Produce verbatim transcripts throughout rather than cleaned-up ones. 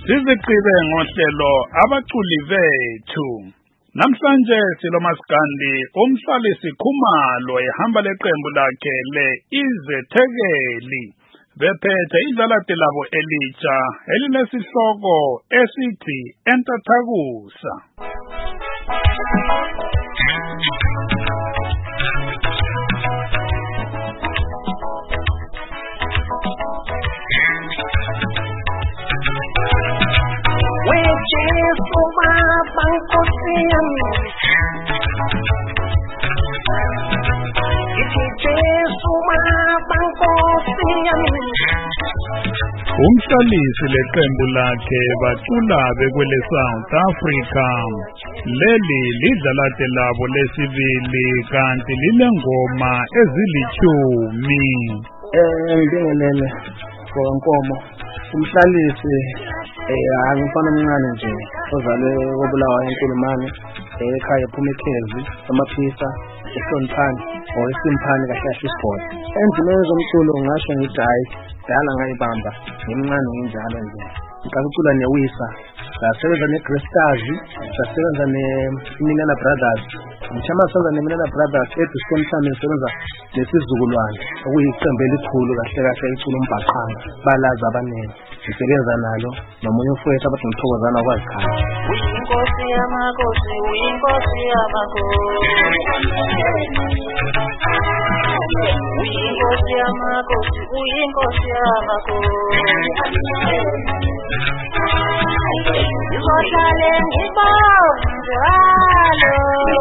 Siziqibe ngohlelo abaculi bethu. Namhlanje silomasikandi umhlalisi Khumalo ehamba leqembu lakhe le Izethekeli. Bephethe idlalate labo elitsha elinesihloko esithi Entathakusa. Umhlalisi leqembu lakhe bacula bekwele South Africa. Leli lidlalate labo lesibili kanti linengoma ezilichumi. Eh ngibingelele konkomo. Umhlalisi eh angifana omncane nje ozalwe kobulawa eNkulumane ekhaya ephuma eKhezi amaphisa eSonthani or eSimphani kahle iSport. Endimeni zomculo ngasho ngithi hayi dala ngayibamba ngimncane nginjalo nje. Ngicacula neWisa sasebenza neGrestars sasebenza neMinela Brothers ngithama senza neMinela Brothers eDiscon Time sebenza lesizukulwane okuyiqembu elikhulu kahle kahle icula umbhaqanga balaza abanene sisebenza nalo nomunye ufowethu abathi ngithokozana kwazikhaya. Uyinkosi yamakhosi uyinkosi yamakhosi uyinkosi yamakhosi uyinkosi yamakhosi Izohlale ngibonjalo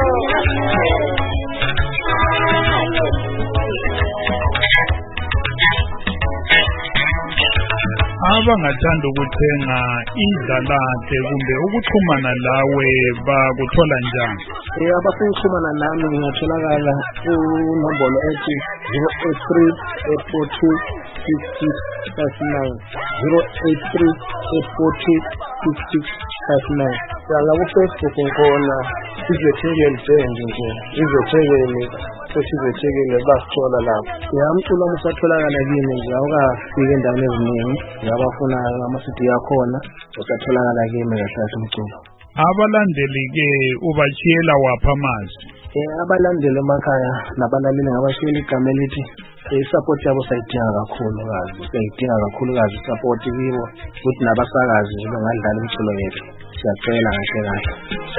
Abangathanda ukuthenga idlalate kumbe ukuxhumana lawe bakuthola njani? Eh abafuna ukuxhumana nami ngingatholakala kunombolo ethi zero eight three eight four two six six five nine zero eight three eight four two six six five nine. Yala ku Facebook ngona Izethekeli nje nje Izethekeli sesizethekele basithola lapho. Yamculo musatholakala kimi nje awukafika endaweni eziningi yabafuna ama-C D yakhona usatholakala kimi kahle umculo. Abalandeli ke ubachiyela wapha amazwi? Eh abalandeli emakhaya nabalaleli ngabashiyela igama elithi i-support yabo sayidinga kakhulu kazi sayidinga kakhulu kazi support kibo ukuthi nabasakazi bengadlala umculo wethu siyacela kahle kahle.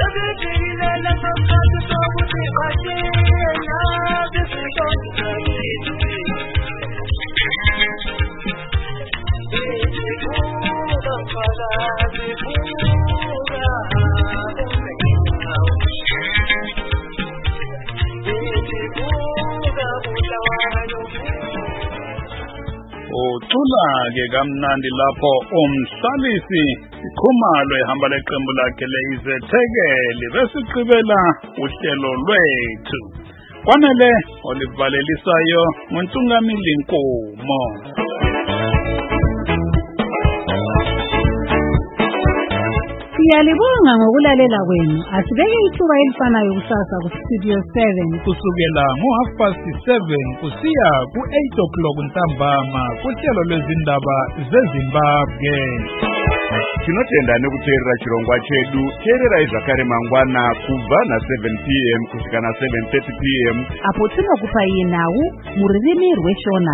Ucula ke kamnandi lapho umhlalisi Khumalo ehamba leqembu lakhe le Izethekeli besiqibela uhlelo lwethu. Kwanele olivalelisayo uNtungamili Nkomo. Siyalibonga ngokulalela kwenu. Asibeke ithuba elifanayo kusasa ku Studio seven kusukela ngo half past seven kusiya ku eight o'clock ntambama kuhlelo lwezindaba zeZimbabwe. Tinotenda nekuteerera chirongwa chedu. Teerera izvakare mangwana kubva na seven p m kusvika na seven thirty p m apo tinokupa iye nhau muririmi rweshona.